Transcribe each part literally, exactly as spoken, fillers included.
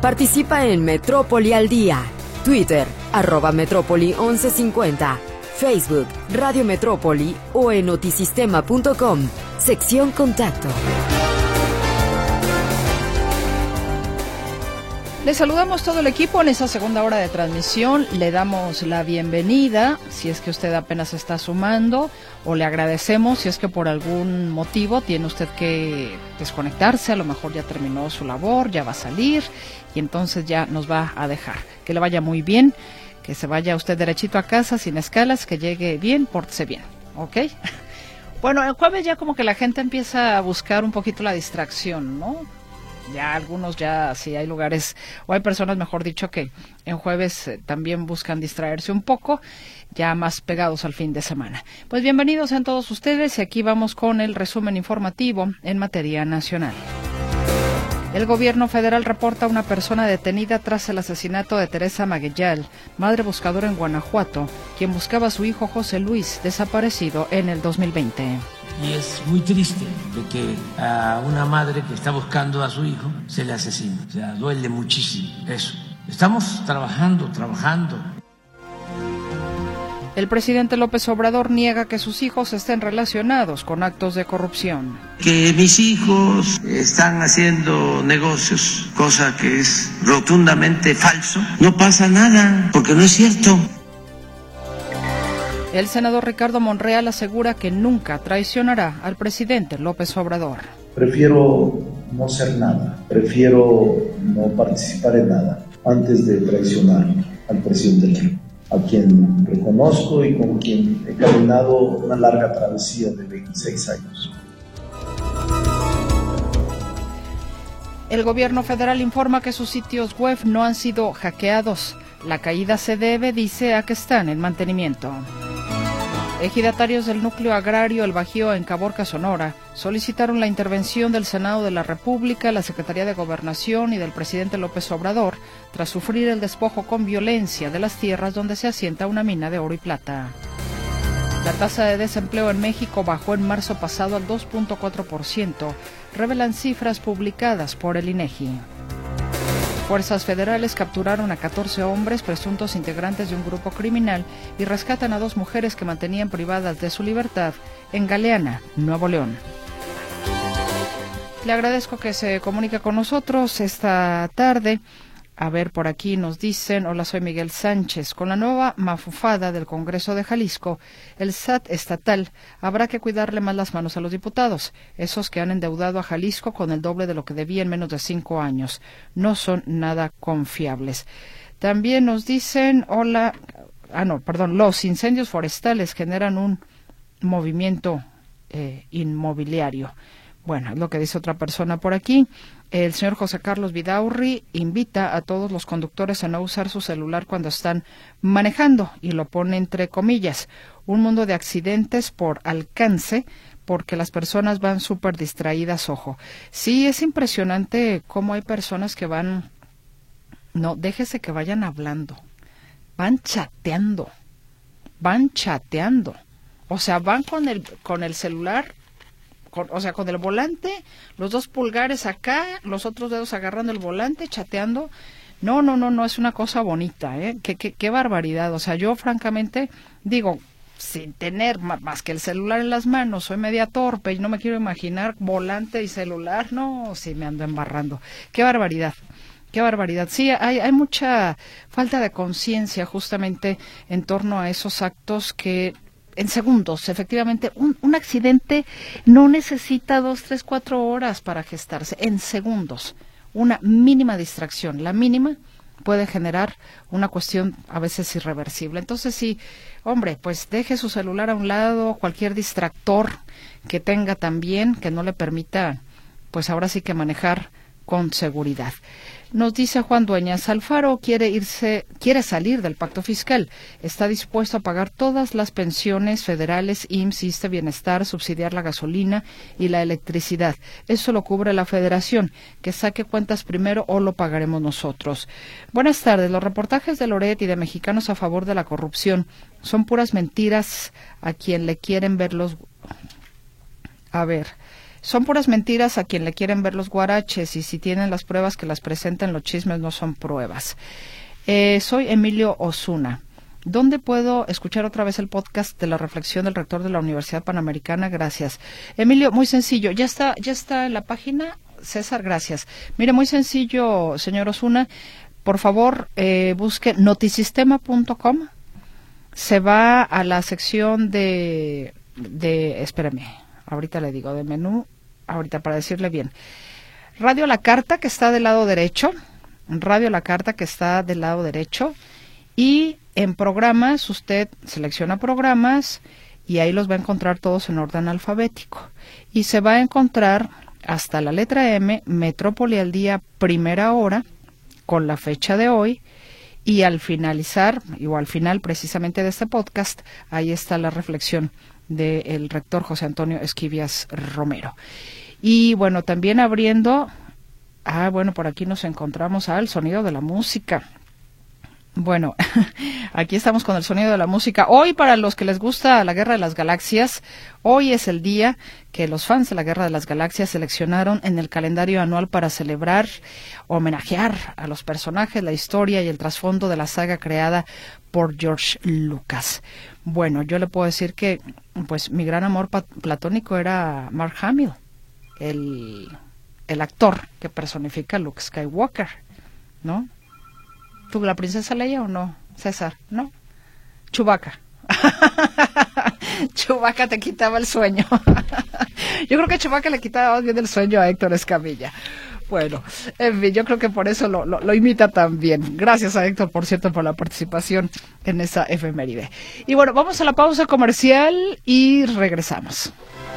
Participa en Metrópoli al Día. Twitter, arroba Metrópoli once cincuenta. Facebook, Radio Metrópoli o en notisistema punto com, sección Contacto. Le saludamos todo el equipo en esta segunda hora de transmisión. Le damos la bienvenida si es que usted apenas está sumando, o le agradecemos si es que por algún motivo tiene usted que desconectarse. A lo mejor ya terminó su labor, ya va a salir y entonces ya nos va a dejar. Que le vaya muy bien, que se vaya usted derechito a casa sin escalas, que llegue bien, pórtese bien, ¿ok? Bueno, el jueves ya como que la gente empieza a buscar un poquito la distracción, ¿no? Ya algunos ya, sí hay lugares, o hay personas, mejor dicho, que en jueves eh, también buscan distraerse un poco, ya más pegados al fin de semana. Pues bienvenidos sean todos ustedes y aquí vamos con el resumen informativo en materia nacional. El gobierno federal reporta a una persona detenida tras el asesinato de Teresa Maguellal, madre buscadora en Guanajuato, quien buscaba a su hijo José Luis, desaparecido en el dos mil veinte. Y es muy triste de que a una madre que está buscando a su hijo se le asesine. O sea, duele muchísimo eso. Estamos trabajando, trabajando. El presidente López Obrador niega que sus hijos estén relacionados con actos de corrupción. Que mis hijos están haciendo negocios, cosa que es rotundamente falso. No pasa nada, porque no es cierto. El senador Ricardo Monreal asegura que nunca traicionará al presidente López Obrador. Prefiero no ser nada, prefiero no participar en nada antes de traicionar al presidente, a quien reconozco y con quien he caminado una larga travesía de veintiséis años. El gobierno federal informa que sus sitios web no han sido hackeados. La caída se debe, dice, a que están en mantenimiento. Ejidatarios del núcleo agrario El Bajío en Caborca, Sonora, solicitaron la intervención del Senado de la República, la Secretaría de Gobernación y del presidente López Obrador tras sufrir el despojo con violencia de las tierras donde se asienta una mina de oro y plata. La tasa de desempleo en México bajó en marzo pasado al dos punto cuatro por ciento, revelan cifras publicadas por el INEGI. Fuerzas federales capturaron a catorce hombres presuntos integrantes de un grupo criminal y rescatan a dos mujeres que mantenían privadas de su libertad en Galeana, Nuevo León. Le agradezco que se comunique con nosotros esta tarde. A ver, por aquí nos dicen, hola, soy Miguel Sánchez. Con la nueva mafufada del Congreso de Jalisco, el S A T estatal habrá que cuidarle más las manos a los diputados, esos que han endeudado a Jalisco con el doble de lo que debía en menos de cinco años. No son nada confiables. También nos dicen, hola, ah no, perdón, los incendios forestales generan un movimiento eh, inmobiliario. Bueno, es lo que dice otra persona por aquí. El señor José Carlos Vidaurri invita a todos los conductores a no usar su celular cuando están manejando, y lo pone entre comillas. Un mundo de accidentes por alcance, porque las personas van súper distraídas, ojo. Sí, es impresionante cómo hay personas que van, no, déjese que vayan hablando, van chateando, van chateando. O sea, van con el, con el celular, Con, o sea, con el volante, los dos pulgares acá, los otros dedos agarrando el volante, chateando. No, no, no, no, es una cosa bonita, ¿eh? Qué, qué, qué barbaridad. O sea, yo francamente digo, sin tener más que el celular en las manos, soy media torpe y no me quiero imaginar volante y celular. No, sí me ando embarrando. Qué barbaridad. Qué barbaridad. Sí, hay, hay mucha falta de conciencia justamente en torno a esos actos que en segundos, efectivamente, un, un accidente no necesita dos, tres, cuatro horas para gestarse. En segundos, una mínima distracción, la mínima, puede generar una cuestión a veces irreversible. Entonces, sí, hombre, pues deje su celular a un lado, cualquier distractor que tenga también, que no le permita, pues ahora sí que manejar con seguridad. Nos dice Juan Dueñas, Alfaro quiere irse, quiere salir del pacto fiscal, está dispuesto a pagar todas las pensiones federales, I M S S, ISSSTE, Bienestar, subsidiar la gasolina y la electricidad. Eso lo cubre la federación, que saque cuentas primero o lo pagaremos nosotros. Buenas tardes, los reportajes de Loret y de Mexicanos a favor de la corrupción son puras mentiras a quien le quieren ver los... A ver... Son puras mentiras a quien le quieren ver los guaraches, y si tienen las pruebas que las presenten, los chismes no son pruebas. Eh, soy Emilio Osuna. ¿Dónde puedo escuchar otra vez el podcast de la reflexión del rector de la Universidad Panamericana? Gracias. Emilio, muy sencillo. ¿Ya está, ya está en la página? César, gracias. Mire, muy sencillo, señor Osuna. Por favor, eh, busque notisistema punto com. Se va a la sección de, de, espérame, ahorita le digo, de menú, ahorita para decirle bien. Radio La Carta, que está del lado derecho. Radio La Carta, que está del lado derecho. Y en programas, usted selecciona programas y ahí los va a encontrar todos en orden alfabético. Y se va a encontrar hasta la letra M, Metrópoli al día, primera hora, con la fecha de hoy. Y al finalizar, o al final precisamente de este podcast, ahí está la reflexión del rector José Antonio Esquivias Romero. Y bueno, también abriendo, ah, bueno, por aquí nos encontramos al sonido de la música. Bueno, aquí estamos con el sonido de la música. Hoy, para los que les gusta la Guerra de las Galaxias, hoy es el día que los fans de la Guerra de las Galaxias seleccionaron en el calendario anual para celebrar, homenajear a los personajes, la historia y el trasfondo de la saga creada por George Lucas. Bueno, yo le puedo decir que, pues, mi gran amor platónico era Mark Hamill, el, el actor que personifica a Luke Skywalker, ¿no? ¿Tú, la princesa Leia o no, César? ¿No? Chewbacca. Chewbacca te quitaba el sueño. Yo creo que Chewbacca le quitaba más bien el sueño a Héctor Escamilla. Bueno, en fin, yo creo que por eso lo, lo, lo imita tan bien. Gracias a Héctor, por cierto, por la participación en esa efeméride. Y bueno, vamos a la pausa comercial y regresamos.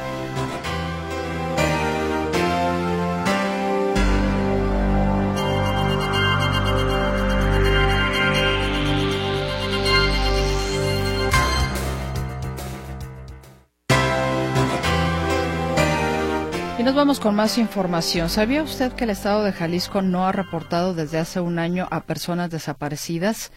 Y nos vamos con más información. ¿Sabía usted que el estado de Jalisco no ha reportado desde hace un año a personas desaparecidas?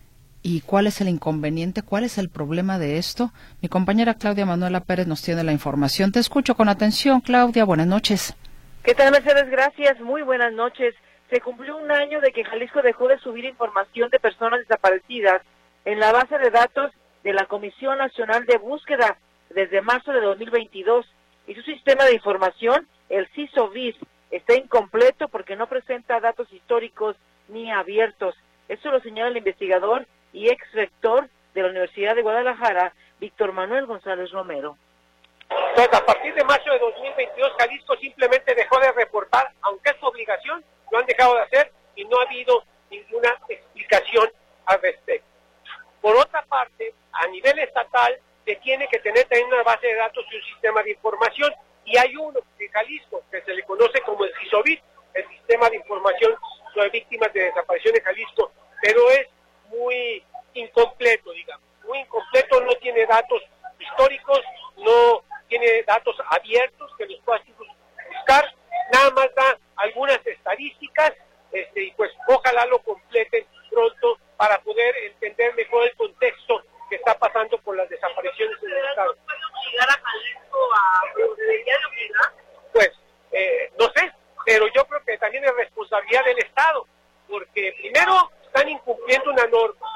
¿Y cuál es el inconveniente? ¿Cuál es el problema de esto? Mi compañera Claudia Manuela Pérez nos tiene la información. Te escucho con atención, Claudia. Buenas noches. ¿Qué tal, Mercedes? Gracias. Muy buenas noches. Se cumplió un año de que Jalisco dejó de subir información de personas desaparecidas en la base de datos de la Comisión Nacional de Búsqueda desde marzo de dos mil veintidós. Y su sistema de información, el CISOVIS, está incompleto porque no presenta datos históricos ni abiertos. Eso lo señala el investigador y ex rector de la Universidad de Guadalajara, Víctor Manuel González Romero. Pues a partir de marzo de dos mil veintidós, Jalisco simplemente dejó de reportar, aunque es su obligación, lo han dejado de hacer y no ha habido ninguna explicación al respecto. Por otra parte, a nivel estatal, se tiene que tener también una base de datos y un sistema de información, y hay uno en Jalisco que se le conoce como el CISOVIS, el Sistema de Información sobre Víctimas de Desaparición de Jalisco, pero es muy incompleto, digamos, muy incompleto, no tiene datos históricos, no tiene datos abiertos que los puedas buscar, nada más da algunas estadísticas, este, y pues ojalá lo completen pronto para poder entender mejor el contexto que está pasando por las desapariciones en el estado. ¿Puede obligar a Jalisco a debería de obligar? Pues, eh, no sé, pero yo creo que también es responsabilidad del Estado, porque primero están incumpliendo una norma,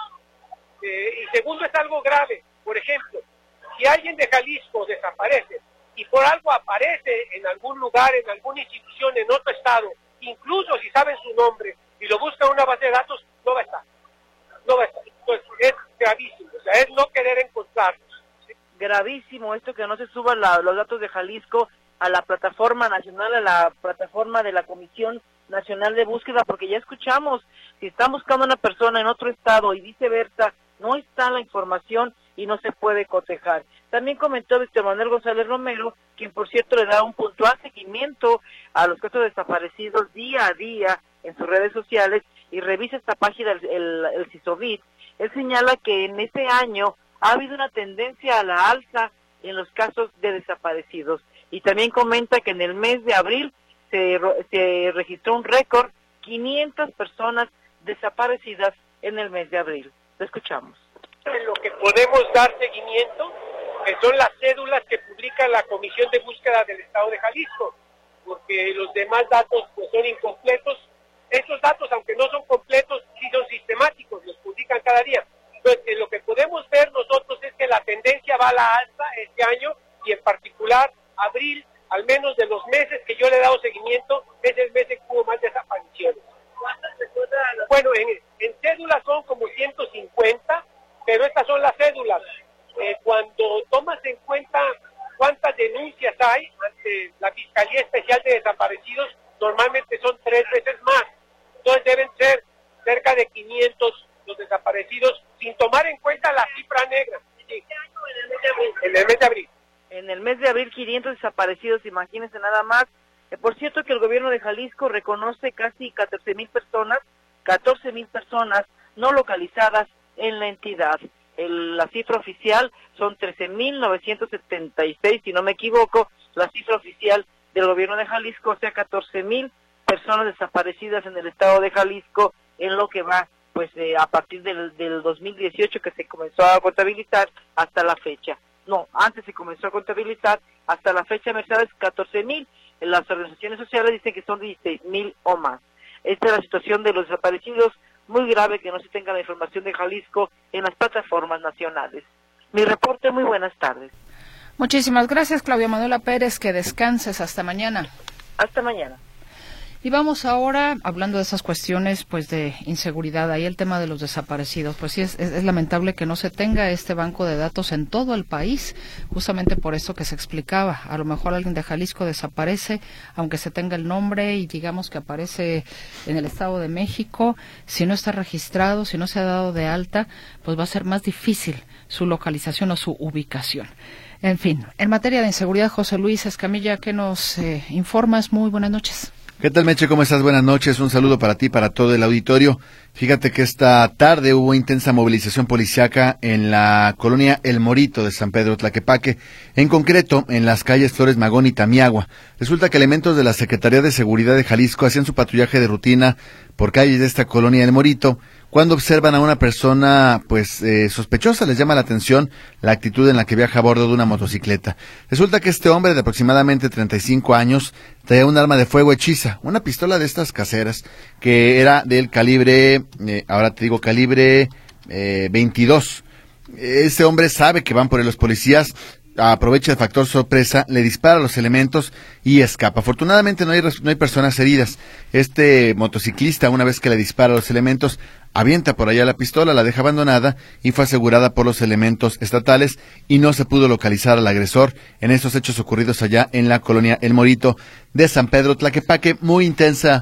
eh, y segundo es algo grave. Por ejemplo, si alguien de Jalisco desaparece y por algo aparece en algún lugar, en alguna institución, en otro estado, incluso si saben su nombre y lo buscan en una base de datos, no va a estar. No va a estar. Entonces, es gravísimo, o sea, es no querer encontrarlos. Gravísimo esto que no se suban la, los datos de Jalisco a la plataforma nacional, a la plataforma de la Comisión Nacional de Búsqueda, porque ya escuchamos, si están buscando a una persona en otro estado y viceversa, no está la información y no se puede cotejar. También comentó Víctor Manuel González Romero, quien por cierto le da un puntual seguimiento a los casos desaparecidos día a día en sus redes sociales y revisa esta página, el, el, el CISOVIT. Él señala que en este año ha habido una tendencia a la alza en los casos de desaparecidos. Y también comenta que en el mes de abril se, se registró un récord, quinientas personas desaparecidas en el mes de abril. Lo escuchamos. En lo que podemos dar seguimiento que son las cédulas que publica la Comisión de Búsqueda del Estado de Jalisco, porque los demás datos pues, son incompletos. Estos datos, aunque no son completos, sí son sistemáticos, los publican cada día. Entonces, en lo que podemos ver nosotros es que la tendencia va a la alza este año, y en particular abril, al menos de los meses que yo le he dado seguimiento, es el mes en que hubo más desapariciones. Bueno, en, en cédulas son como ciento cincuenta, pero estas son las cédulas. Eh, cuando tomas en cuenta cuántas denuncias hay ante la Fiscalía Especial de Desaparecidos, normalmente son tres veces más. Entonces deben ser cerca de quinientos los desaparecidos, sin tomar en cuenta la cifra negra. Sí. En el mes de abril. En el mes de abril, quinientos desaparecidos, imagínense nada más. Eh, por cierto que el gobierno de Jalisco reconoce casi catorce mil personas, catorce mil personas no localizadas en la entidad. El, la cifra oficial son trece mil novecientos setenta y seis, si no me equivoco, la cifra oficial del gobierno de Jalisco, o sea, catorce mil personas desaparecidas en el estado de Jalisco, en lo que va, pues, eh, a partir del, del dos mil dieciocho, que se comenzó a contabilizar, hasta la fecha. No, antes se comenzó a contabilizar, hasta la fecha, Mercedes, catorce mil. Las organizaciones sociales dicen que son dieciséis mil o más. Esta es la situación de los desaparecidos, muy grave que no se tenga la información de Jalisco en las plataformas nacionales. Mi reporte, muy buenas tardes. Muchísimas gracias, Claudia Manuela Pérez, que descanses, hasta mañana. Hasta mañana. Y vamos ahora, hablando de esas cuestiones pues de inseguridad, ahí el tema de los desaparecidos, pues sí es, es, es lamentable que no se tenga este banco de datos en todo el país, justamente por eso que se explicaba, a lo mejor alguien de Jalisco desaparece, aunque se tenga el nombre y digamos que aparece en el Estado de México, si no está registrado, si no se ha dado de alta, pues va a ser más difícil su localización o su ubicación. En fin, en materia de inseguridad, José Luis Escamilla, ¿qué nos eh, informas? Muy buenas noches. ¿Qué tal, Meche? ¿Cómo estás? Buenas noches. Un saludo para ti, para todo el auditorio. Fíjate que esta tarde hubo intensa movilización policiaca en la colonia El Morito de San Pedro Tlaquepaque, en concreto en las calles Flores Magón y Tamiagua. Resulta que elementos de la Secretaría de Seguridad de Jalisco hacían su patrullaje de rutina por calles de esta colonia El Morito, cuando observan a una persona pues eh, sospechosa. Les llama la atención la actitud en la que viaja a bordo de una motocicleta. Resulta que este hombre de aproximadamente treinta y cinco años traía un arma de fuego hechiza, una pistola de estas caseras que era del calibre, eh, ahora te digo calibre eh, veintidós. Este hombre sabe que van por él los policías, aprovecha el factor sorpresa, le dispara a los elementos y escapa. Afortunadamente no hay, no hay personas heridas. Este motociclista, una vez que le dispara a los elementos, avienta por allá la pistola, la deja abandonada y fue asegurada por los elementos estatales y no se pudo localizar al agresor en estos hechos ocurridos allá en la colonia El Morito de San Pedro Tlaquepaque. Muy intensa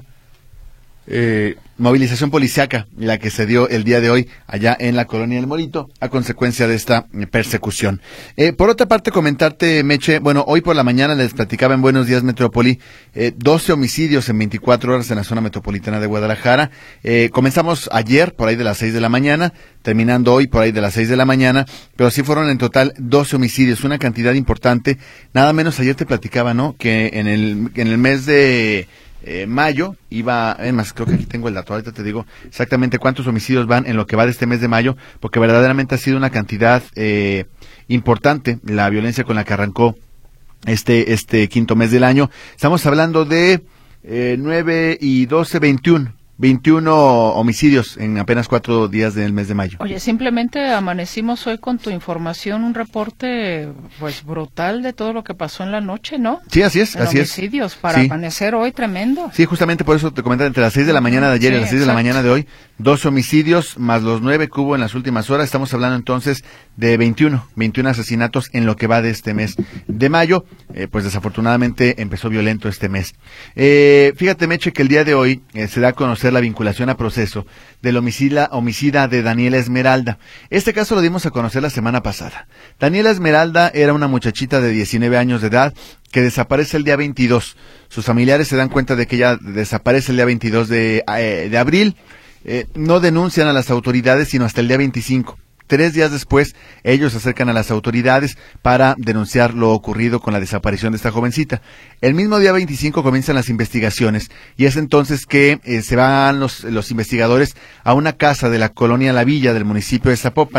eh, movilización policiaca la que se dio el día de hoy allá en la colonia El Morito a consecuencia de esta persecución. Eh, por otra parte, comentarte, Meche, bueno, hoy por la mañana les platicaba en Buenos Días Metrópoli, eh, doce homicidios en veinticuatro horas en la zona metropolitana de Guadalajara. Eh, comenzamos ayer por ahí de las seis de la mañana, terminando hoy por ahí de las seis de la mañana, pero sí fueron en total doce homicidios, una cantidad importante. Nada menos ayer te platicaba, ¿no?, que en el, en el mes de Eh, mayo iba, además creo que aquí tengo el dato, ahorita te digo exactamente cuántos homicidios van en lo que va de este mes de mayo, porque verdaderamente ha sido una cantidad eh, importante la violencia con la que arrancó este este quinto mes del año. Estamos hablando de eh, nueve y doce, veintiuno veintiuno homicidios en apenas cuatro días del mes de mayo. Oye, simplemente amanecimos hoy con tu información, un reporte pues brutal de todo lo que pasó en la noche, ¿no? Sí, así es, en así homicidios, es. para sí. amanecer hoy tremendo. Sí, justamente por eso te comentaba, entre las seis de la mañana de ayer sí, y las seis exacto. de la mañana de hoy, dos homicidios más los nueve que hubo en las últimas horas. Estamos hablando entonces de veintiuno, veintiuno asesinatos en lo que va de este mes de mayo. Eh, pues desafortunadamente empezó violento este mes. Eh, fíjate, Meche, que el día de hoy eh, se da a conocer la vinculación a proceso del homicida, homicida de Daniela Esmeralda. Este caso lo dimos a conocer la semana pasada. Daniela Esmeralda era una muchachita de diecinueve años de edad que desaparece el día veintidós. Sus familiares se dan cuenta de que ella desaparece el día veintidós de, eh, de abril. Eh, no denuncian a las autoridades sino hasta el día veinticinco. Tres días después, ellos se acercan a las autoridades para denunciar lo ocurrido con la desaparición de esta jovencita. El mismo día veinticinco comienzan las investigaciones y es entonces que eh, se van los, los investigadores a una casa de la colonia La Villa del municipio de Zapopan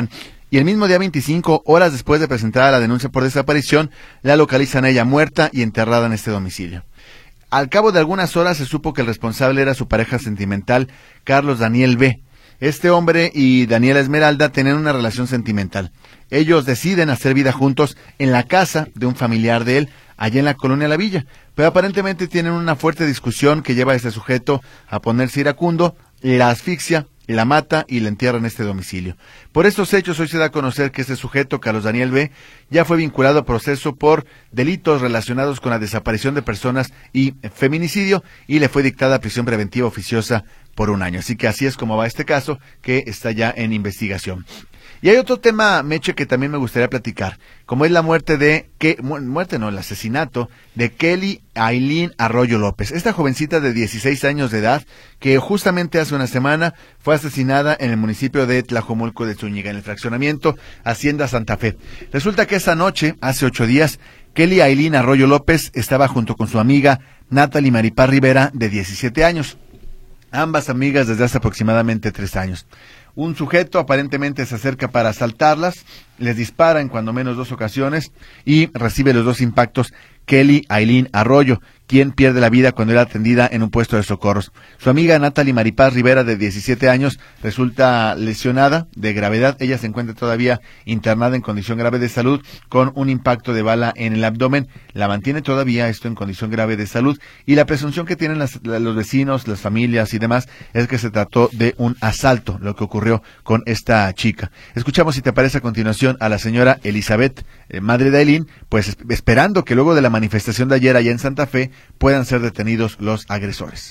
y el mismo día veinticinco, horas después de presentada la denuncia por desaparición, la localizan a ella muerta y enterrada en este domicilio. Al cabo de algunas horas se supo que el responsable era su pareja sentimental, Carlos Daniel B. Este hombre y Daniela Esmeralda tenían una relación sentimental. Ellos deciden hacer vida juntos en la casa de un familiar de él, allá en la colonia La Villa, pero aparentemente tienen una fuerte discusión que lleva a este sujeto a ponerse iracundo, la asfixia, la mata y la entierra en este domicilio. Por estos hechos, hoy se da a conocer que este sujeto, Carlos Daniel B., ya fue vinculado a proceso por delitos relacionados con la desaparición de personas y feminicidio, y le fue dictada prisión preventiva oficiosa por un año. Así que así es como va este caso, que está ya en investigación. Y hay otro tema, Meche, que también me gustaría platicar, como es la muerte de, que mu muerte no, el asesinato de Kelly Ailín Arroyo López, esta jovencita de dieciséis años de edad, que justamente hace una semana fue asesinada en el municipio de Tlajomulco de Zúñiga, en el fraccionamiento Hacienda Santa Fe. Resulta que esa noche, hace ocho días, Kelly Ailín Arroyo López estaba junto con su amiga Natalie Maripaz Rivera, de diecisiete años, ambas amigas desde hace aproximadamente tres años. Un sujeto aparentemente se acerca para asaltarlas, les dispara en cuando menos dos ocasiones y recibe los dos impactos Kelly Ailín Arroyo, quien pierde la vida cuando era atendida en un puesto de socorros. Su amiga Natalie Maripaz Rivera, de diecisiete años, resulta lesionada de gravedad. Ella se encuentra todavía internada en condición grave de salud con un impacto de bala en el abdomen. La mantiene todavía esto en condición grave de salud, y la presunción que tienen las, los vecinos, las familias y demás es que se trató de un asalto, lo que ocurrió con esta chica. Escuchamos, si te parece, a continuación a la señora Elizabeth, eh, madre de Ailín, pues esperando que luego de la manifestación de ayer allá en Santa Fe puedan ser detenidos los agresores.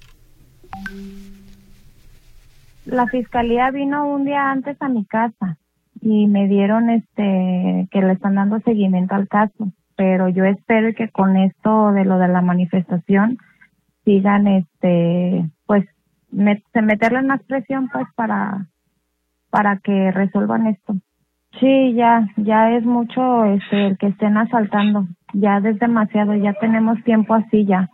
La fiscalía vino un día antes a mi casa y me dieron este que le están dando seguimiento al caso, pero yo espero que con esto de lo de la manifestación sigan este pues met, meterle más presión pues para para que resuelvan esto. Sí, ya, ya es mucho este, el que estén asaltando, ya es demasiado, ya tenemos tiempo así ya.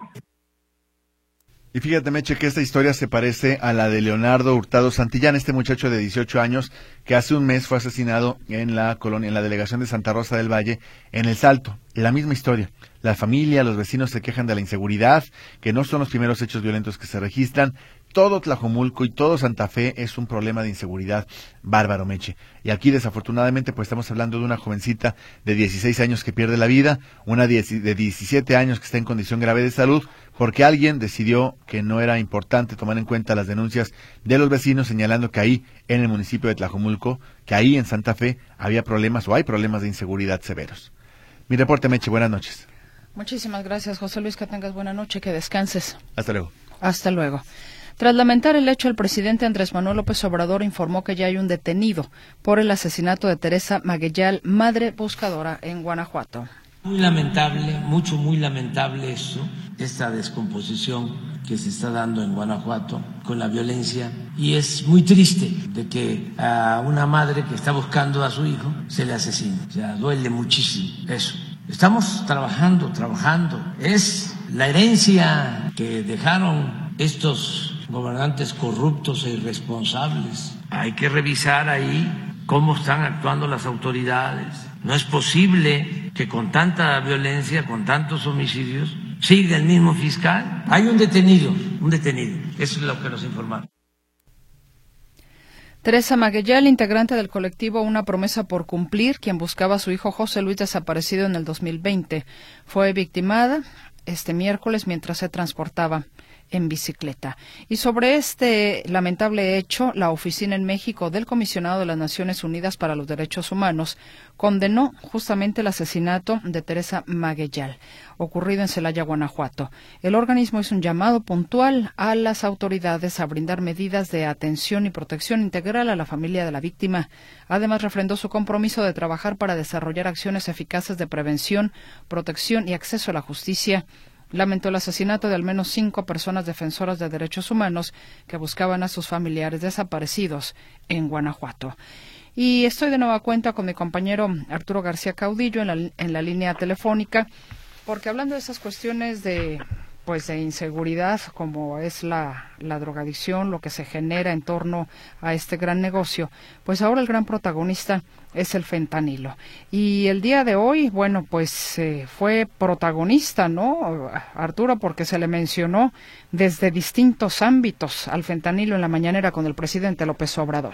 Y fíjate, Meche, que esta historia se parece a la de Leonardo Hurtado Santillán, este muchacho de dieciocho años que hace un mes fue asesinado en la colonia, en la delegación de Santa Rosa del Valle, en El Salto. La misma historia. La familia, los vecinos se quejan de la inseguridad, que no son los primeros hechos violentos que se registran. Todo Tlajomulco y todo Santa Fe es un problema de inseguridad bárbaro, Meche. Y aquí, desafortunadamente, pues estamos hablando de una jovencita de dieciséis años que pierde la vida, una de diecisiete años que está en condición grave de salud, porque alguien decidió que no era importante tomar en cuenta las denuncias de los vecinos, señalando que ahí, en el municipio de Tlajomulco, que ahí en Santa Fe, había problemas o hay problemas de inseguridad severos. Mi reporte, Meche, buenas noches. Muchísimas gracias, José Luis, que tengas buena noche, que descanses. Hasta luego. Hasta luego. Tras lamentar el hecho, el presidente Andrés Manuel López Obrador informó que ya hay un detenido por el asesinato de Teresa Maguellal, madre buscadora en Guanajuato. Muy lamentable, mucho, muy lamentable esto, esta descomposición que se está dando en Guanajuato con la violencia, y es muy triste de que a una madre que está buscando a su hijo se le asesine. O sea, duele muchísimo eso. Estamos trabajando, trabajando. Es la herencia que dejaron estos gobernantes corruptos e irresponsables. Hay que revisar ahí cómo están actuando las autoridades. No es posible que con tanta violencia, con tantos homicidios, siga el mismo fiscal. Hay un detenido, un detenido. Eso es lo que nos informaron. Teresa Maguellal, integrante del colectivo Una Promesa por Cumplir, quien buscaba a su hijo José Luis desaparecido en el dos mil veinte, fue victimada este miércoles mientras se transportaba en bicicleta. Y sobre este lamentable hecho, la Oficina en México del Comisionado de las Naciones Unidas para los Derechos Humanos condenó justamente el asesinato de Teresa Maguellal, ocurrido en Celaya, Guanajuato. El organismo hizo un llamado puntual a las autoridades a brindar medidas de atención y protección integral a la familia de la víctima. Además, refrendó su compromiso de trabajar para desarrollar acciones eficaces de prevención, protección y acceso a la justicia. Lamentó el asesinato de al menos cinco personas defensoras de derechos humanos que buscaban a sus familiares desaparecidos en Guanajuato. Y estoy de nueva cuenta con mi compañero Arturo García Caudillo en la, en la línea telefónica, porque hablando de esas cuestiones de pues de inseguridad como es la, la drogadicción, lo que se genera en torno a este gran negocio, pues ahora el gran protagonista es el fentanilo. Y el día de hoy, bueno, pues eh, fue protagonista, ¿no, Arturo? Porque se le mencionó desde distintos ámbitos al fentanilo en la mañanera con el presidente López Obrador.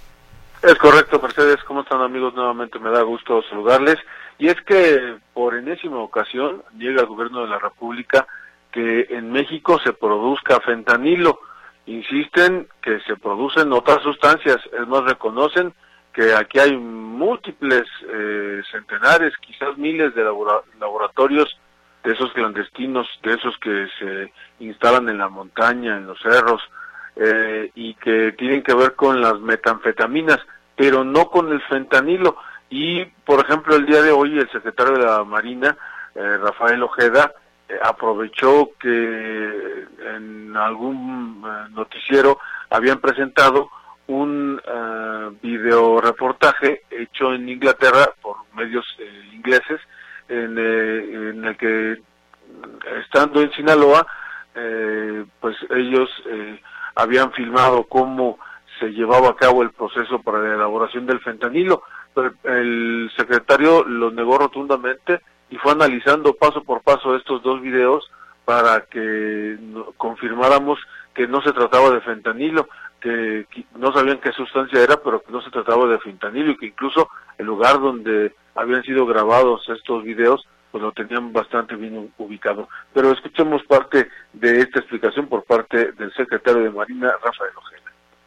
Es correcto, Mercedes. ¿Cómo están, amigos? Nuevamente me da gusto saludarles. Y es que por enésima ocasión niega el gobierno de la República que en México se produzca fentanilo. Insisten que se producen otras sustancias. Es más, reconocen que aquí hay múltiples, eh, centenares, quizás miles de labora- laboratorios de esos clandestinos, de esos que se instalan en la montaña, en los cerros, eh, y que tienen que ver con las metanfetaminas, pero no con el fentanilo. Y, por ejemplo, el día de hoy el secretario de la Marina, eh, Rafael Ojeda, eh, aprovechó que en algún eh, noticiero habían presentado un uh, video reportaje hecho en Inglaterra por medios eh, ingleses, en, eh, en el que, estando en Sinaloa, eh, pues ellos eh, habían filmado cómo se llevaba a cabo el proceso para la elaboración del fentanilo. Pero el secretario lo negó rotundamente y fue analizando paso por paso estos dos videos para que no, confirmáramos que no se trataba de fentanilo, que no sabían qué sustancia era, pero que no se trataba de fentanilo, y que incluso el lugar donde habían sido grabados estos videos pues lo tenían bastante bien ubicado. Pero escuchemos parte de esta explicación por parte del secretario de Marina, Rafael Ojeda.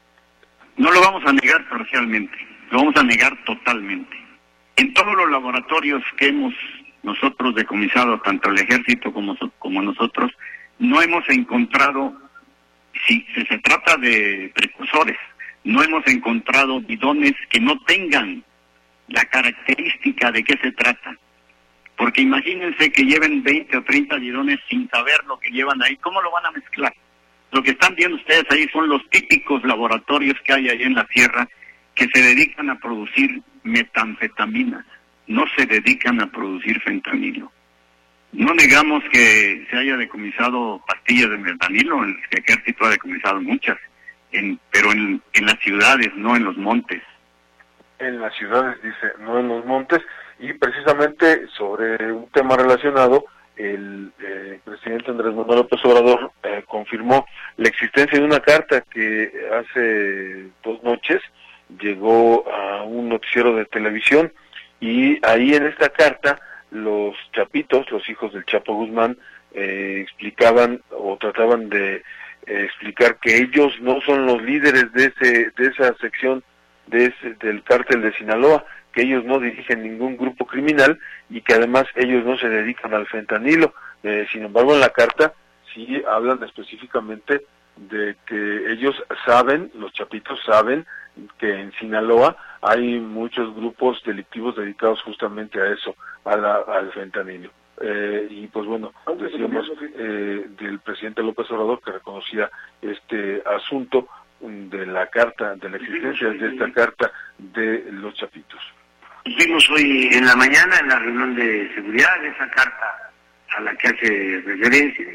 No lo vamos a negar parcialmente, lo vamos a negar totalmente. En todos los laboratorios que hemos nosotros decomisado, tanto el ejército como, como nosotros, no hemos encontrado, si, si se trata de precursores, no hemos encontrado bidones que no tengan la característica de qué se trata. Porque imagínense que lleven veinte o treinta bidones sin saber lo que llevan ahí, ¿cómo lo van a mezclar? Lo que están viendo ustedes ahí son los típicos laboratorios que hay ahí en la sierra que se dedican a producir metanfetaminas, no se dedican a producir fentanilo. No negamos que se haya decomisado pastillas de fentanilo, el ejército ha decomisado muchas, en, pero en, en las ciudades, no en los montes. En las ciudades, dice, no en los montes, y precisamente sobre un tema relacionado, el eh, presidente Andrés Manuel López Obrador eh, confirmó la existencia de una carta que hace dos noches llegó a un noticiero de televisión, y ahí en esta carta los chapitos, los hijos del Chapo Guzmán, eh, explicaban o trataban de eh, explicar que ellos no son los líderes de ese de esa sección de ese, del cártel de Sinaloa, que ellos no dirigen ningún grupo criminal y que además ellos no se dedican al fentanilo. Eh, sin embargo, en la carta sí hablan específicamente de que ellos saben, los chapitos saben, que en Sinaloa hay muchos grupos delictivos dedicados justamente a eso, a la, al fentanilo. Eh, y pues bueno, decíamos eh, del presidente López Obrador que reconocía este asunto de la carta, de la existencia de esta carta de los chapitos. Vimos hoy en la mañana en la reunión de seguridad esa carta a la que hace referencia.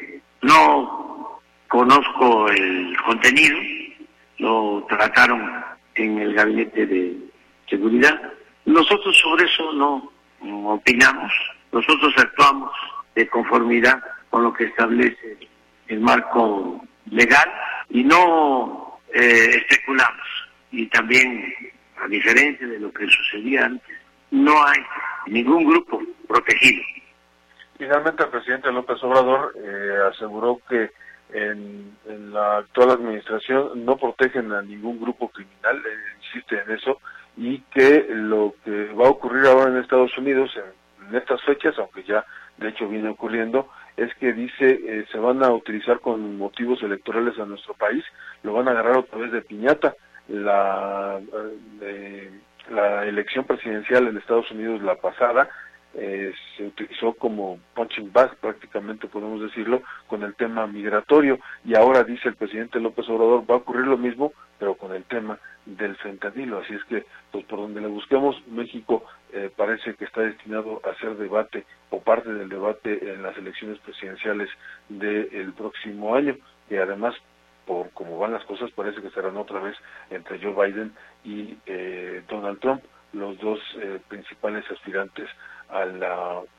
No conozco el contenido, lo trataron en el gabinete de seguridad. Nosotros sobre eso no, no opinamos, nosotros actuamos de conformidad con lo que establece el marco legal y no eh, especulamos. Y también, a diferencia de lo que sucedía antes, no hay ningún grupo protegido. Finalmente, el presidente López Obrador eh, aseguró que en, en la actual administración no protegen a ningún grupo criminal, eh, insiste en eso, y que lo que va a ocurrir ahora en Estados Unidos en, en estas fechas, aunque ya de hecho viene ocurriendo, es que dice eh, se van a utilizar con motivos electorales a nuestro país, lo van a agarrar otra vez de piñata. La, eh, la elección presidencial en Estados Unidos, la pasada, eh, se utilizó como punching bag, prácticamente podemos decirlo, con el tema migratorio, y ahora dice el presidente López Obrador, va a ocurrir lo mismo, pero con el tema del fentanilo. Así es que, pues por donde le busquemos, México eh, parece que está destinado a ser debate o parte del debate en las elecciones presidenciales del próximo año, y además, por cómo van las cosas, parece que serán otra vez entre Joe Biden y eh, Donald Trump, los dos eh, principales aspirantes a la,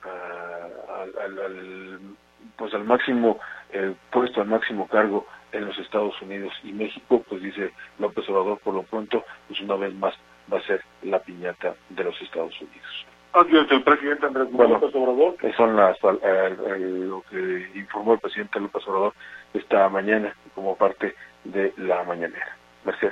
a, al, al, pues al máximo eh, puesto, al máximo cargo en los Estados Unidos. Y México, pues dice López Obrador, por lo pronto, pues una vez más va a ser la piñata de los Estados Unidos. Antes el presidente Andrés bueno, López Obrador. Son las, eh, eh, lo que informó el presidente López Obrador esta mañana como parte de la mañanera. Mercedes.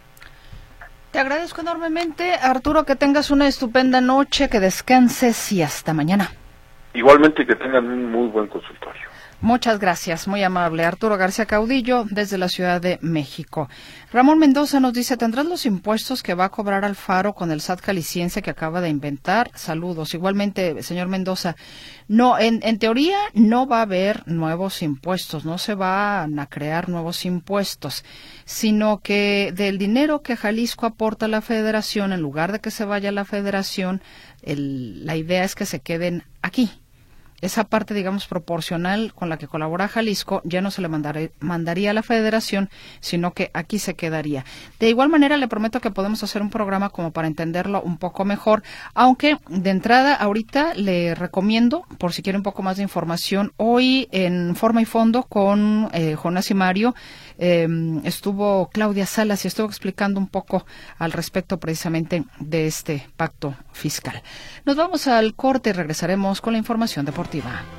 Te agradezco enormemente, Arturo, que tengas una estupenda noche, que descanses y hasta mañana. Igualmente, que tengan un muy buen consultorio. Muchas gracias, muy amable. Arturo García Caudillo, desde la Ciudad de México. Ramón Mendoza nos dice, ¿tendrás los impuestos que va a cobrar Alfaro con el S A T jalisciense que acaba de inventar? Saludos. Igualmente, señor Mendoza, no, en, en teoría no va a haber nuevos impuestos, no se van a crear nuevos impuestos, sino que del dinero que Jalisco aporta a la Federación, en lugar de que se vaya a la Federación, el, la idea es que se queden aquí. Esa parte, digamos, proporcional con la que colabora Jalisco ya no se le mandaré, mandaría a la Federación, sino que aquí se quedaría. De igual manera, le prometo que podemos hacer un programa como para entenderlo un poco mejor, aunque de entrada ahorita le recomiendo, por si quiere un poco más de información, hoy en Forma y Fondo con eh, Jonás y Mario eh, estuvo Claudia Salas y estuvo explicando un poco al respecto precisamente de este pacto fiscal. Nos vamos al corte y regresaremos con la información deportiva.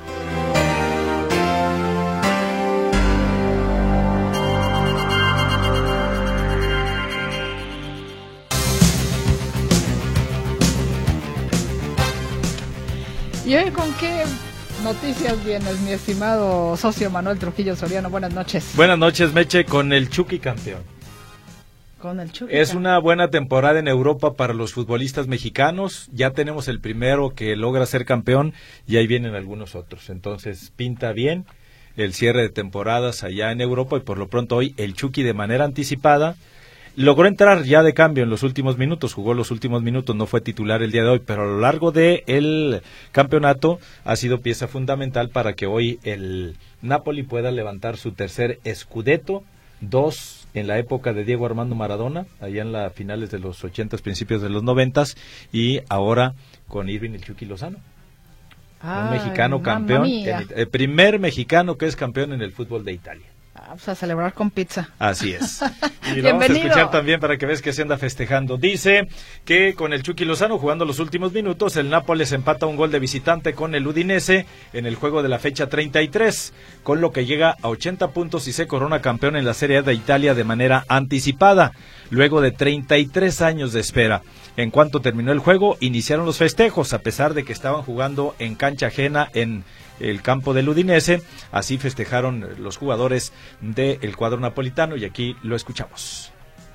¿Y hoy con qué noticias vienes, mi estimado socio Manuel Trujillo Soriano? Buenas noches. Buenas noches, Meche, con el Chucky campeón. Con el Chucky. Es una buena temporada en Europa para los futbolistas mexicanos. Ya tenemos el primero que logra ser campeón y ahí vienen algunos otros. Entonces pinta bien el cierre de temporadas allá en Europa y por lo pronto hoy el Chucky de manera anticipada logró entrar ya de cambio en los últimos minutos, jugó los últimos minutos, no fue titular el día de hoy, pero a lo largo del campeonato ha sido pieza fundamental para que hoy el Napoli pueda levantar su tercer scudetto, dos en la época de Diego Armando Maradona, allá en las finales de los ochentas, principios de los noventas, y ahora con Irving el Chucky Lozano. Ay, un mexicano campeón, el, el primer mexicano que es campeón en el fútbol de Italia. Vamos a celebrar con pizza. Así es. Y lo vamos a escuchar también para que veas que se anda festejando. Dice que con el Chucky Lozano jugando los últimos minutos, el Nápoles empata un gol de visitante con el Udinese en el juego de la fecha treinta y tres, con lo que llega a ochenta puntos y se corona campeón en la Serie A de Italia de manera anticipada, luego de treinta y tres años de espera. En cuanto terminó el juego, iniciaron los festejos, a pesar de que estaban jugando en cancha ajena en el campo del Udinese. Así festejaron los jugadores del cuadro napolitano y aquí lo escuchamos.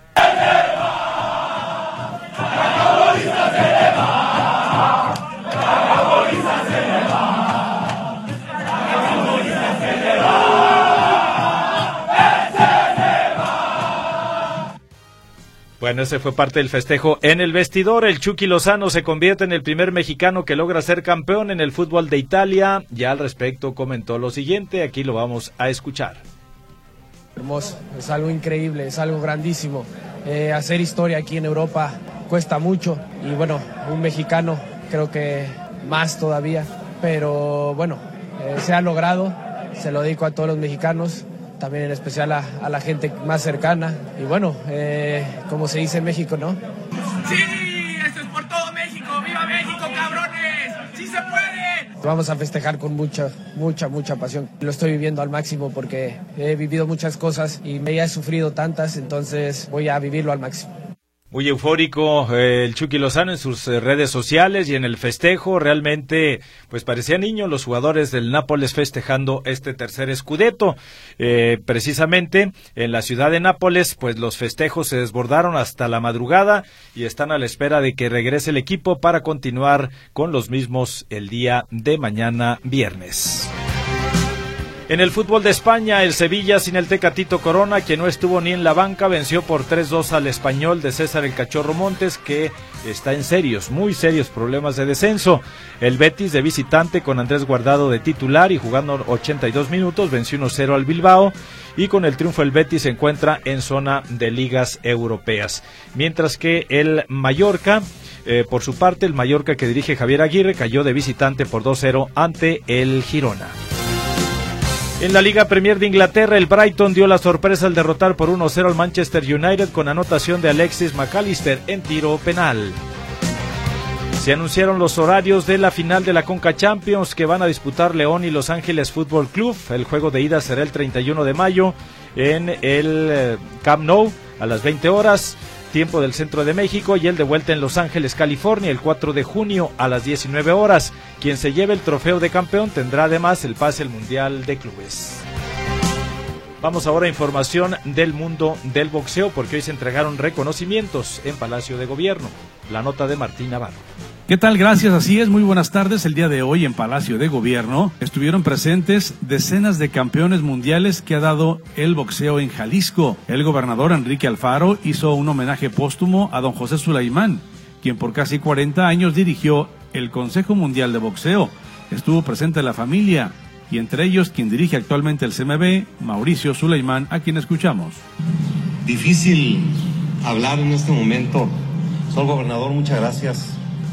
Bueno, ese fue parte del festejo en el vestidor. El Chucky Lozano se convierte en el primer mexicano que logra ser campeón en el fútbol de Italia. Ya al respecto comentó lo siguiente, aquí lo vamos a escuchar. Hermoso, es algo increíble, es algo grandísimo. Eh, hacer historia aquí en Europa cuesta mucho y bueno, un mexicano creo que más todavía, pero bueno, eh, se ha logrado, se lo dedico a todos los mexicanos. También en especial a, a la gente más cercana. Y bueno, eh, como se dice en México, ¿no? ¡Sí! ¡Esto es por todo México! ¡Viva México, cabrones! ¡Sí se puede! Vamos a festejar con mucha, mucha, mucha pasión. Lo estoy viviendo al máximo porque he vivido muchas cosas y me he sufrido tantas, entonces voy a vivirlo al máximo. Muy eufórico eh, el Chucky Lozano en sus eh, redes sociales y en el festejo. Realmente, pues parecían niños los jugadores del Nápoles festejando este tercer scudetto. Eh, precisamente en la ciudad de Nápoles, pues los festejos se desbordaron hasta la madrugada y están a la espera de que regrese el equipo para continuar con los mismos el día de mañana viernes. En el fútbol de España, el Sevilla sin el Tecatito Corona, quien no estuvo ni en la banca, venció por tres dos al Español de César el Cachorro Montes, que está en serios, muy serios problemas de descenso. El Betis de visitante con Andrés Guardado de titular y jugando ochenta y dos minutos venció uno cero al Bilbao, y con el triunfo el Betis se encuentra en zona de ligas europeas. Mientras que el Mallorca, eh, por su parte, el Mallorca que dirige Javier Aguirre cayó de visitante por dos cero ante el Girona. En la Liga Premier de Inglaterra, el Brighton dio la sorpresa al derrotar por uno cero al Manchester United con anotación de Alexis McAllister en tiro penal. Se anunciaron los horarios de la final de la Conca Champions que van a disputar León y Los Ángeles Fútbol Club. El juego de ida será el treinta y uno de mayo en el Camp Nou a las veinte horas, tiempo del centro de México, y el de vuelta en Los Ángeles, California, el cuatro de junio a las diecinueve horas. Quien se lleve el trofeo de campeón tendrá además el pase al Mundial de Clubes. Vamos ahora a información del mundo del boxeo, porque hoy se entregaron reconocimientos en Palacio de Gobierno. La nota de Martín Navarro. ¿Qué tal? Gracias, así es, muy buenas tardes. El día de hoy en Palacio de Gobierno estuvieron presentes decenas de campeones mundiales que ha dado el boxeo en Jalisco. El gobernador Enrique Alfaro hizo un homenaje póstumo a don José Sulaimán, quien por casi cuarenta años dirigió el Consejo Mundial de Boxeo. Estuvo presente la familia, y entre ellos quien dirige actualmente el C M B, Mauricio Sulaimán, a quien escuchamos. Difícil hablar en este momento. Señor gobernador, muchas gracias.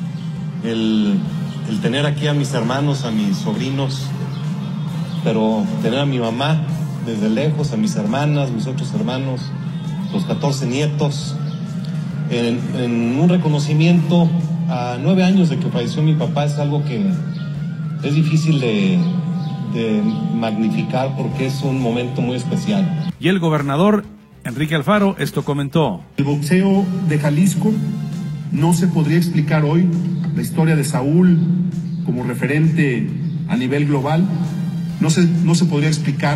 El, el tener aquí a mis hermanos, a mis sobrinos, pero tener a mi mamá desde lejos, a mis hermanas, mis otros hermanos, los catorce nietos, en, en un reconocimiento a nueve años de que falleció mi papá, es algo que es difícil de, de magnificar porque es un momento muy especial. Y el gobernador Enrique Alfaro esto comentó. El boxeo de Jalisco no se podría explicar hoy. La historia de Saúl como referente a nivel global no se, no se podría explicar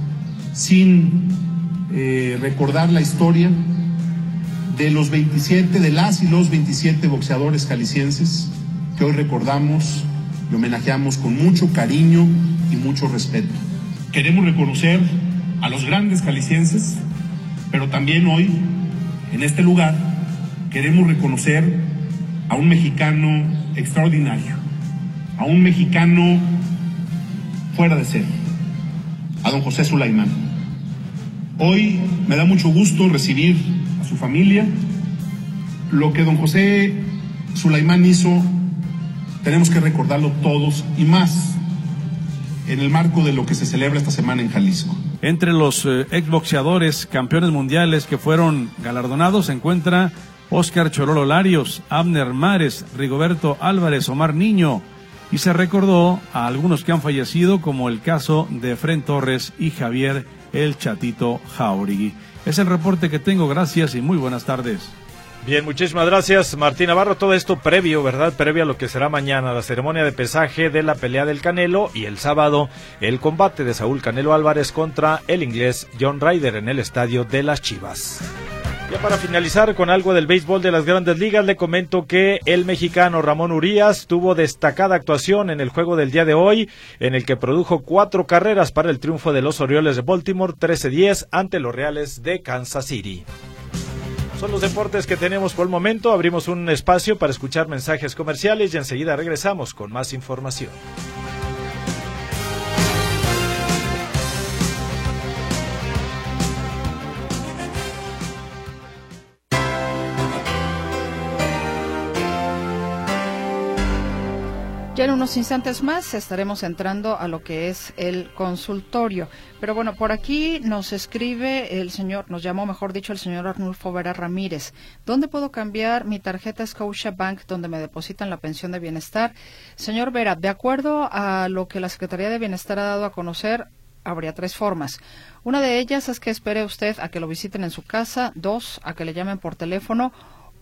sin eh, recordar la historia de los veintisiete, de las y los veintisiete boxeadores jaliscienses que hoy recordamos y homenajeamos con mucho cariño y mucho respeto. Queremos reconocer a los grandes jaliscienses, pero también hoy, en este lugar, queremos reconocer a un mexicano extraordinario, a un mexicano fuera de serie, a don José Sulaimán. Hoy me da mucho gusto recibir a su familia. Lo que don José Sulaimán hizo, tenemos que recordarlo todos y más en el marco de lo que se celebra esta semana en Jalisco. Entre los eh, exboxeadores campeones mundiales que fueron galardonados se encuentra Óscar Chololo Larios, Abner Mares, Rigoberto Álvarez, Omar Niño, y se recordó a algunos que han fallecido, como el caso de Efrén Torres y Javier El Chatito Jauregui. Es el reporte que tengo, gracias y muy buenas tardes. Bien, muchísimas gracias, Martín Navarro. Todo esto previo, ¿verdad? Previo a lo que será mañana, la ceremonia de pesaje de la pelea del Canelo, y el sábado el combate de Saúl Canelo Álvarez contra el inglés John Ryder en el estadio de las Chivas. Ya para finalizar con algo del béisbol de las Grandes Ligas, le comento que el mexicano Ramón Urias tuvo destacada actuación en el juego del día de hoy, en el que produjo cuatro carreras para el triunfo de los Orioles de Baltimore, trece diez ante los Reales de Kansas City. Son los deportes que tenemos por el momento. Abrimos un espacio para escuchar mensajes comerciales y enseguida regresamos con más información. Ya en unos instantes más estaremos entrando a lo que es el consultorio. Pero bueno, por aquí nos escribe el señor, nos llamó mejor dicho el señor Arnulfo Vera Ramírez. ¿Dónde puedo cambiar mi tarjeta Scotiabank donde me depositan la pensión de bienestar? Señor Vera, de acuerdo a lo que la Secretaría de Bienestar ha dado a conocer, habría tres formas. Una de ellas es que espere usted a que lo visiten en su casa. Dos, a que le llamen por teléfono.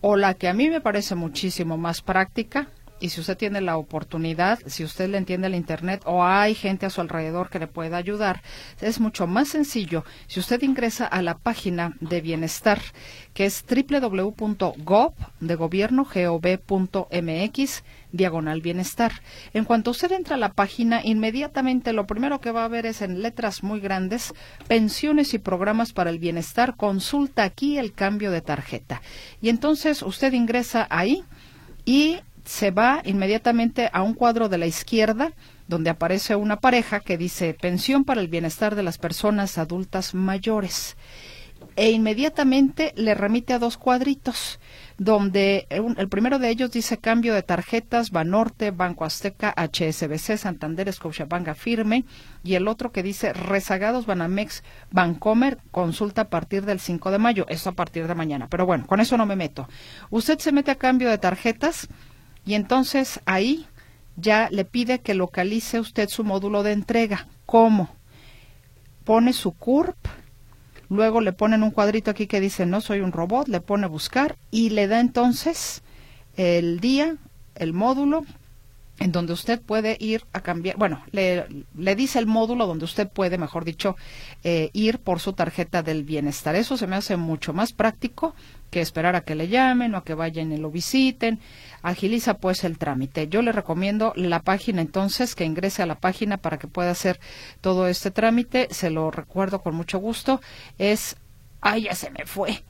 o la que a mí me parece muchísimo más práctica, y si usted tiene la oportunidad, si usted le entiende el Internet o hay gente a su alrededor que le pueda ayudar, es mucho más sencillo si usted ingresa a la página de Bienestar, que es doble u doble u doble u punto gov de gobierno, gov punto mx, diagonal bienestar. En cuanto usted entra a la página, inmediatamente lo primero que va a ver es en letras muy grandes, pensiones y programas para el bienestar, consulta aquí el cambio de tarjeta. Y entonces usted ingresa ahí y se va inmediatamente a un cuadro de la izquierda donde aparece una pareja que dice pensión para el bienestar de las personas adultas mayores, e inmediatamente le remite a dos cuadritos donde el primero de ellos dice cambio de tarjetas, Banorte, Banco Azteca, H S B C, Santander, Scotiabank, Afirme, y el otro que dice rezagados, Banamex, Bancomer, consulta a partir del cinco de mayo, eso a partir de mañana, pero bueno, con eso no me meto. Usted se mete a cambio de tarjetas y entonces ahí ya le pide que localice usted su módulo de entrega. ¿Cómo? Pone su C U R P, luego le ponen un cuadrito aquí que dice no soy un robot, le pone buscar y le da entonces el día, el módulo en donde usted puede ir a cambiar, bueno, le, le dice el módulo donde usted puede, mejor dicho, eh, ir por su tarjeta del bienestar. Eso se me hace mucho más práctico que esperar a que le llamen o a que vayan y lo visiten. Agiliza pues el trámite. Yo le recomiendo la página entonces, que ingrese a la página para que pueda hacer todo este trámite. Se lo recuerdo con mucho gusto. Es, ay, ya se me fue.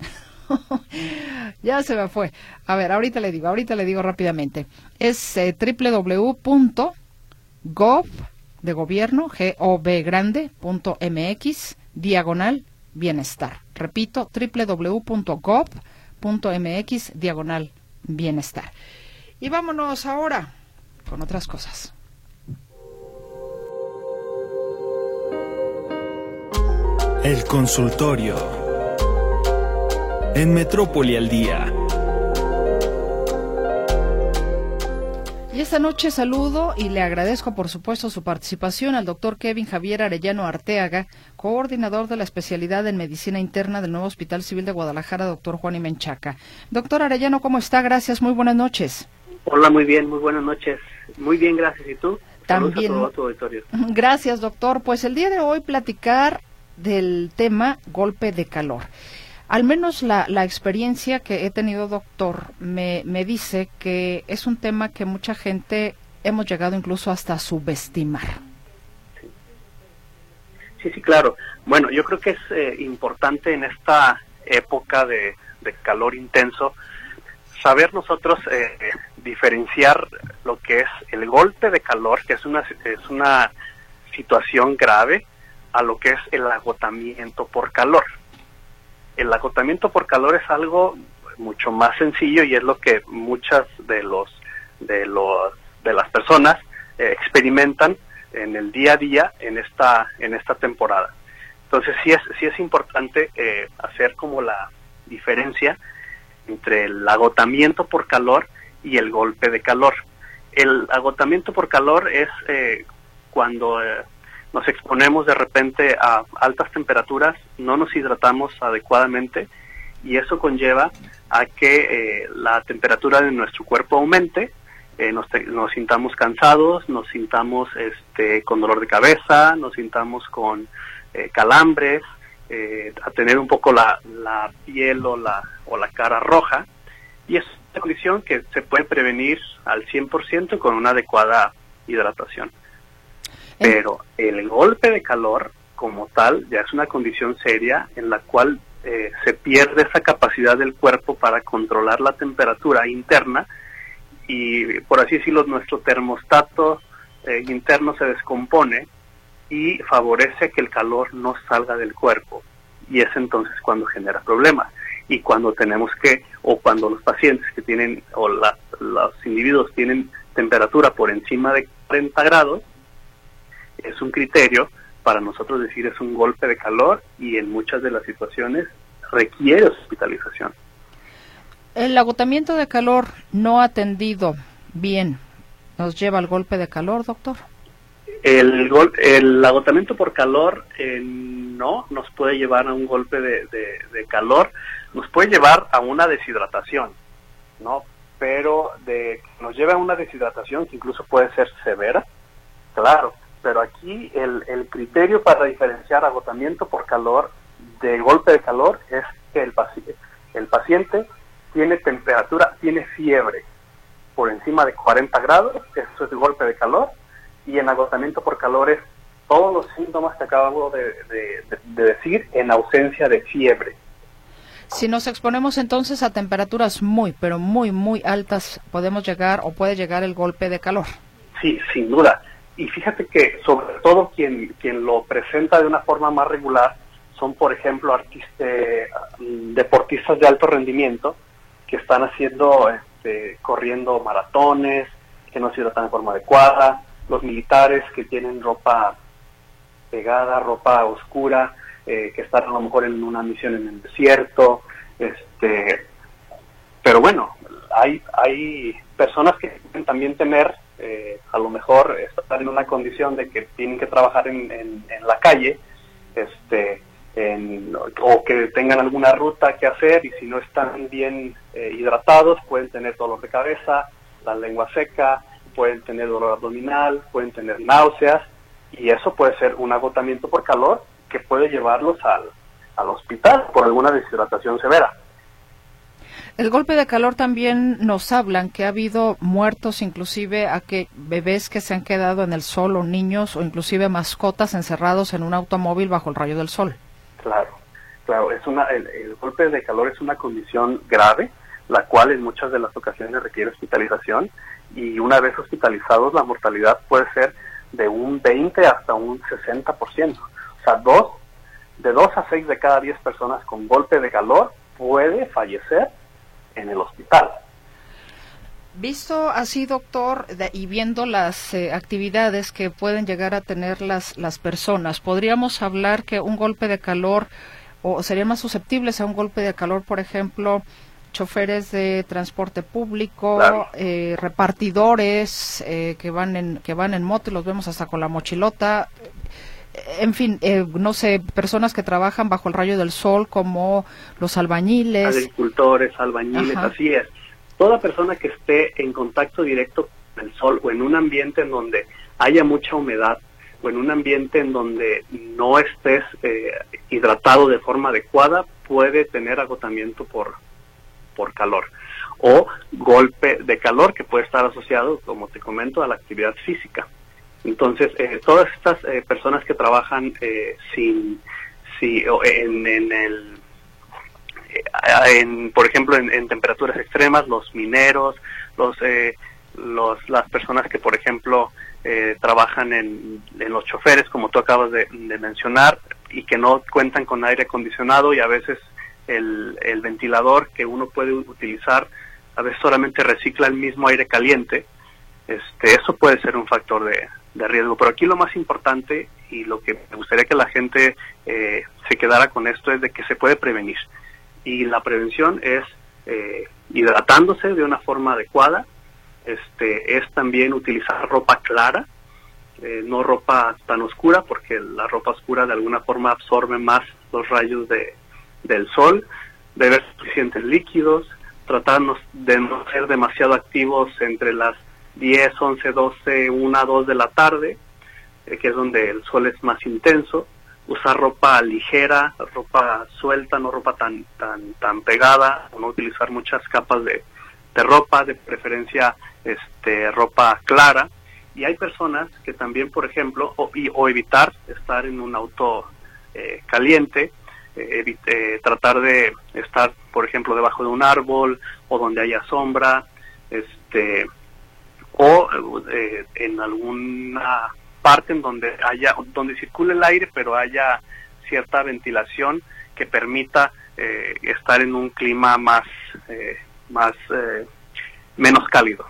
Ya se me fue. A ver, ahorita le digo, ahorita le digo rápidamente. Es eh, doble u doble u doble u punto gov de gobierno, G O V grande, punto mx, diagonal bienestar. Repito, doble u doble u doble u punto gov punto mx, diagonal bienestar. Y vámonos ahora con otras cosas. El consultorio en Metrópoli al Día. Y esta noche saludo y le agradezco por supuesto su participación al doctor Kevin Javier Arellano Arteaga, coordinador de la especialidad en Medicina Interna del nuevo Hospital Civil de Guadalajara, doctor Juan y Menchaca. Doctor Arellano, ¿cómo está? Gracias, muy buenas noches. Hola, muy bien, muy buenas noches. Muy bien, gracias. ¿Y tú? También. Saludos a todo tu auditorio. Gracias, doctor. Pues el día de hoy platicar del tema golpe de calor. Al menos la, la experiencia que he tenido, doctor, me, me dice que es un tema que mucha gente hemos llegado incluso hasta a subestimar. Sí. sí, sí, claro. Bueno, yo creo que es eh, importante en esta época de, de calor intenso saber nosotros eh, diferenciar lo que es el golpe de calor, que es una, es una situación grave, a lo que es el agotamiento por calor. El agotamiento por calor es algo mucho más sencillo y es lo que muchas de los de los de las personas eh, experimentan en el día a día en esta en esta temporada. Entonces sí es sí es importante eh, hacer como la diferencia entre el agotamiento por calor y el golpe de calor. El agotamiento por calor es eh, cuando eh, nos exponemos de repente a altas temperaturas, no nos hidratamos adecuadamente y eso conlleva a que eh, la temperatura de nuestro cuerpo aumente, eh, nos, te, nos sintamos cansados, nos sintamos este, con dolor de cabeza, nos sintamos con eh, calambres, eh, a tener un poco la, la piel o la, o la cara roja, y es una condición que se puede prevenir al cien por ciento con una adecuada hidratación. Pero el golpe de calor como tal ya es una condición seria en la cual eh, se pierde esa capacidad del cuerpo para controlar la temperatura interna y, por así decirlo, nuestro termostato eh, interno se descompone y favorece que el calor no salga del cuerpo, y es entonces cuando genera problemas. Y cuando tenemos que, o cuando los pacientes que tienen, o la, los individuos tienen temperatura por encima de cuarenta grados, es un criterio para nosotros decir es un golpe de calor y en muchas de las situaciones requiere hospitalización. El agotamiento de calor no atendido bien nos lleva al golpe de calor, doctor. El, gol, el agotamiento por calor eh, no nos puede llevar a un golpe de, de, de calor, nos puede llevar a una deshidratación. ¿no? Pero de que nos lleve a una deshidratación que incluso puede ser severa, claro, pero aquí el, el criterio para diferenciar agotamiento por calor de golpe de calor es que el, paci el paciente tiene temperatura, tiene fiebre por encima de cuarenta grados, eso es el golpe de calor, y en agotamiento por calor es todos los síntomas que acabo de, de, de, de decir en ausencia de fiebre. Si nos exponemos entonces a temperaturas muy, pero muy, muy altas, podemos llegar o puede llegar el golpe de calor. Sí, sin duda. Y fíjate que sobre todo quien, quien lo presenta de una forma más regular son, por ejemplo, artistas, deportistas de alto rendimiento que están haciendo, este, corriendo maratones, que no se hidratan de forma adecuada, los militares que tienen ropa pegada, ropa oscura, eh, que están a lo mejor en una misión en el desierto, este, pero bueno, hay hay personas que pueden también tener, eh, a lo mejor estar en una condición de que tienen que trabajar en, en, en la calle, este, en, o que tengan alguna ruta que hacer, y si no están bien eh, hidratados pueden tener dolor de cabeza, la lengua seca, pueden tener dolor abdominal, pueden tener náuseas, y eso puede ser un agotamiento por calor que puede llevarlos al, al hospital por alguna deshidratación severa. El golpe de calor también nos hablan que ha habido muertos, inclusive a que bebés que se han quedado en el sol, o niños, o inclusive mascotas encerrados en un automóvil bajo el rayo del sol. Claro, claro, es una, el, el golpe de calor es una condición grave, la cual en muchas de las ocasiones requiere hospitalización, y una vez hospitalizados la mortalidad puede ser de un veinte hasta un sesenta por ciento. O sea, dos, de dos a seis de cada diez personas con golpe de calor puede fallecer en el hospital. Visto así, doctor, de, y viendo las eh, actividades que pueden llegar a tener las, las personas, ¿podríamos hablar que un golpe de calor, o serían más susceptibles a un golpe de calor, por ejemplo, choferes de transporte público, claro, eh, repartidores eh, que van en que van en moto, los vemos hasta con la mochilota, en fin, eh, no sé, personas que trabajan bajo el rayo del sol, como los albañiles, agricultores, albañiles, Ajá. Así es. Toda persona que esté en contacto directo con el sol, o en un ambiente en donde haya mucha humedad, o en un ambiente en donde no estés eh, hidratado de forma adecuada, puede tener agotamiento por por calor, o golpe de calor que puede estar asociado, como te comento, a la actividad física. Entonces, eh, todas estas eh, personas que trabajan eh, sin, si, en, en el, eh, en, por ejemplo, en, en temperaturas extremas, los mineros, los, eh, los, las personas que, por ejemplo, eh, trabajan en, en los choferes, como tú acabas de, de mencionar, y que no cuentan con aire acondicionado, y a veces el, el ventilador que uno puede utilizar, a veces solamente recicla el mismo aire caliente. Este, eso puede ser un factor de, de riesgo, pero aquí lo más importante, y lo que me gustaría que la gente eh, se quedara con esto, es de que se puede prevenir, y la prevención es eh, hidratándose de una forma adecuada, este, es también utilizar ropa clara, eh, no ropa tan oscura, porque la ropa oscura de alguna forma absorbe más los rayos de, del sol, beber suficientes líquidos, tratarnos de no ser demasiado activos entre las diez, once, doce, una, dos de la tarde, eh, que es donde el sol es más intenso, usar ropa ligera, ropa suelta, no ropa tan tan tan pegada, o no utilizar muchas capas de, de ropa, de preferencia este ropa clara. Y hay personas que también, por ejemplo, o, y, o evitar estar en un auto eh, caliente, eh, evi- eh, tratar de estar, por ejemplo, debajo de un árbol, o donde haya sombra, este o eh, en alguna parte en donde haya donde circule el aire, pero haya cierta ventilación que permita eh, estar en un clima más eh, más eh, menos cálido.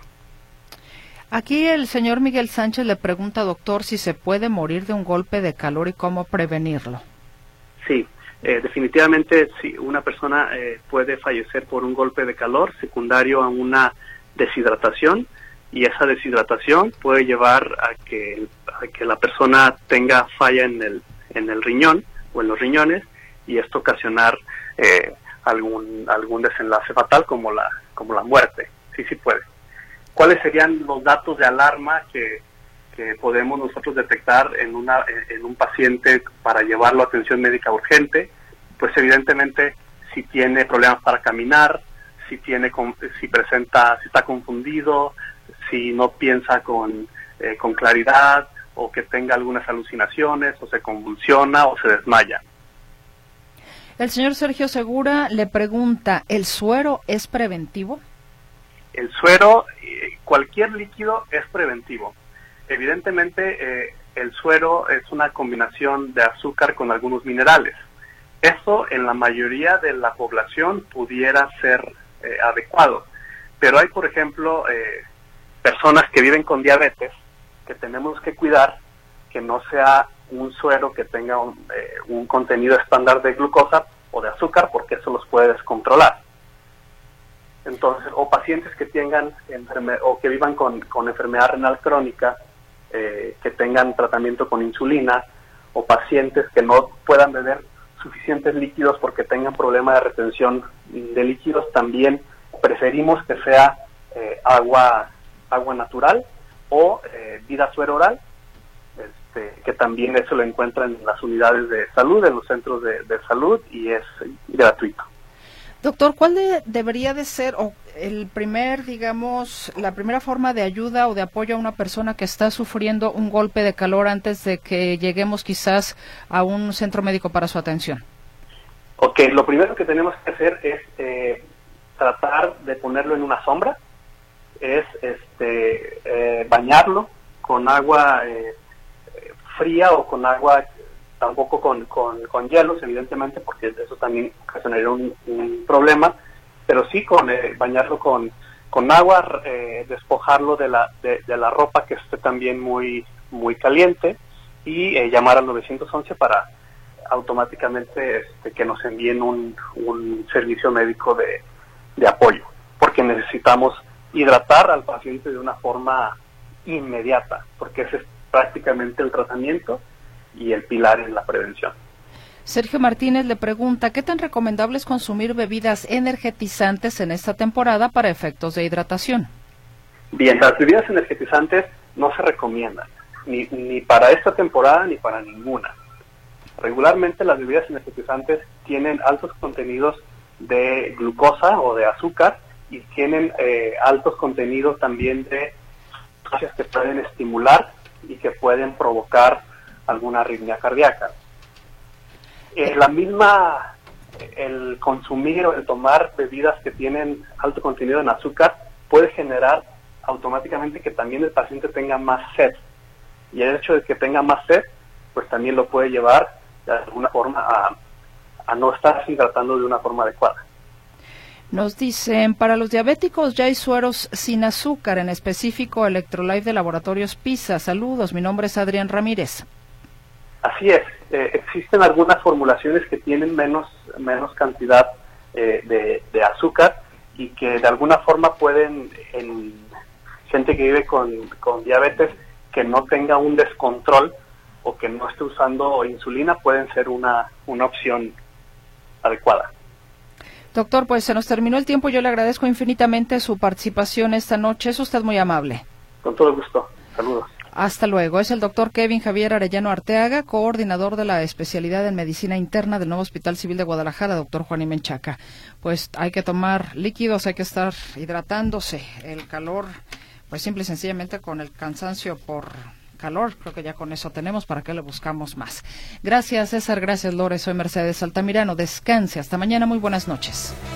Aquí el señor Miguel Sánchez le pregunta, doctor, si se puede morir de un golpe de calor y cómo prevenirlo. Sí, eh, definitivamente sí, una persona eh, puede fallecer por un golpe de calor secundario a una deshidratación, y esa deshidratación puede llevar a que, a que la persona tenga falla en el, en el riñón o en los riñones, y esto ocasionar eh, algún, algún desenlace fatal, como la, como la muerte. Sí, sí puede. ¿Cuáles serían los datos de alarma que, que podemos nosotros detectar en, una, en un paciente para llevarlo a atención médica urgente? Pues evidentemente si tiene problemas para caminar, si tiene, si presenta, si está confundido, si no piensa con, eh, con claridad, o que tenga algunas alucinaciones, o se convulsiona, o se desmaya. El señor Sergio Segura le pregunta, ¿el suero es preventivo? El suero, eh, cualquier líquido es preventivo. Evidentemente, eh, el suero es una combinación de azúcar con algunos minerales. Eso en la mayoría de la población pudiera ser eh, adecuado. Pero hay, por ejemplo, eh, personas que viven con diabetes que tenemos que cuidar que no sea un suero que tenga un, eh, un contenido estándar de glucosa o de azúcar, porque eso los puede descontrolar. Entonces, o pacientes que tengan enferme o que vivan con, con enfermedad renal crónica, eh, que tengan tratamiento con insulina, o pacientes que no puedan beber suficientes líquidos porque tengan problema de retención de líquidos, también preferimos que sea eh, agua agua natural o eh, vida suero oral, este, que también eso lo encuentran en las unidades de salud, en los centros de, de salud, y es gratuito. Doctor, ¿cuál de, debería de ser o el primer, digamos, la primera forma de ayuda o de apoyo a una persona que está sufriendo un golpe de calor antes de que lleguemos quizás a un centro médico para su atención? Ok, lo primero que tenemos que hacer es eh, tratar de ponerlo en una sombra, es este eh, bañarlo con agua eh, fría o con agua, tampoco con, con, con hielos, evidentemente, porque eso también ocasionaría un, un problema, pero sí con eh, bañarlo con, con agua, eh, despojarlo de la, de, de la ropa que esté también muy, muy caliente, y eh, llamar al nueve once para automáticamente este, que nos envíen un, un servicio médico de, de apoyo, porque necesitamos hidratar al paciente de una forma inmediata, porque ese es prácticamente el tratamiento y el pilar en la prevención. Sergio Martínez le pregunta, ¿qué tan recomendable es consumir bebidas energetizantes en esta temporada para efectos de hidratación? Bien, las bebidas energetizantes no se recomiendan, ni, ni para esta temporada ni para ninguna. Regularmente las bebidas energetizantes tienen altos contenidos de glucosa o de azúcar, y tienen eh, altos contenidos también de sustancias que pueden estimular y que pueden provocar alguna arritmia cardíaca. Eh, la misma, el consumir o el tomar bebidas que tienen alto contenido en azúcar puede generar automáticamente que también el paciente tenga más sed. Y el hecho de que tenga más sed, pues también lo puede llevar de alguna forma a, a no estar hidratando de una forma adecuada. Nos dicen, para los diabéticos ya hay sueros sin azúcar, en específico Electrolyte de Laboratorios PISA. Saludos, mi nombre es Adrián Ramírez. Así es, eh, existen algunas formulaciones que tienen menos, menos cantidad eh, de, de azúcar, y que de alguna forma pueden, en gente que vive con, con diabetes, que no tenga un descontrol o que no esté usando insulina, pueden ser una, una opción adecuada. Doctor, pues se nos terminó el tiempo. Yo le agradezco infinitamente su participación esta noche. Es usted muy amable. Con todo gusto. Saludos. Hasta luego. Es el doctor Kevin Javier Arellano Arteaga, coordinador de la especialidad en medicina interna del nuevo Hospital Civil de Guadalajara, doctor Juan Menchaca. Pues hay que tomar líquidos, hay que estar hidratándose. El calor, pues simple y sencillamente con el cansancio por calor, creo que ya con eso tenemos, ¿para qué le buscamos más? Gracias, César, gracias, Lore, soy Mercedes Altamirano, descanse, hasta mañana, muy buenas noches.